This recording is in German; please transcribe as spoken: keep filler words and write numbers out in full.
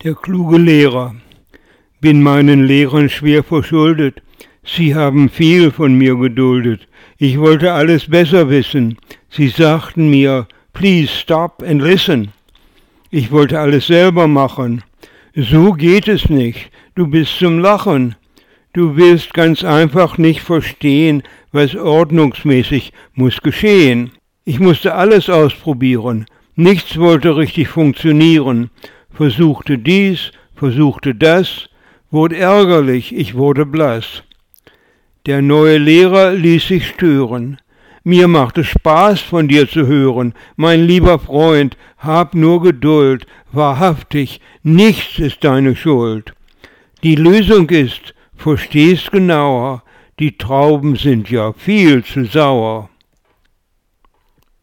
Der kluge Lehrer. Bin meinen Lehrern schwer verschuldet. Sie haben viel von mir geduldet. Ich wollte alles besser wissen. Sie sagten mir, please stop and listen. Ich wollte alles selber machen. So geht es nicht. Du bist zum Lachen. Du willst ganz einfach nicht verstehen, was ordnungsmäßig muss geschehen. Ich musste alles ausprobieren. Nichts wollte richtig funktionieren. Versuchte dies, versuchte das, wurde ärgerlich, ich wurde blass. Der neue Lehrer ließ sich stören. Mir macht es Spaß, von dir zu hören. Mein lieber Freund, hab nur Geduld. Wahrhaftig, nichts ist deine Schuld. Die Lösung ist, versteh's genauer, die Trauben sind ja viel zu sauer.